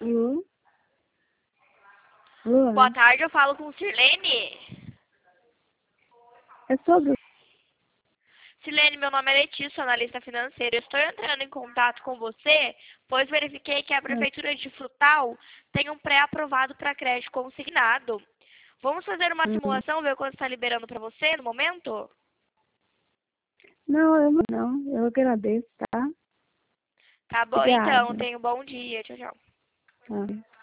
Alô? Alô? Boa tarde, eu falo com Sirlene. É sobre... Sirlene, meu nome é Letícia, analista financeira. Eu estou entrando em contato com você, pois verifiquei que a Prefeitura de Frutal tem um pré-aprovado para crédito consignado. Vamos fazer uma simulação, ver quanto está liberando para você no momento? Não, eu agradeço, tá? Tá bom, então. Obrigada. Tenha um bom dia. Tchau, tchau. Tá.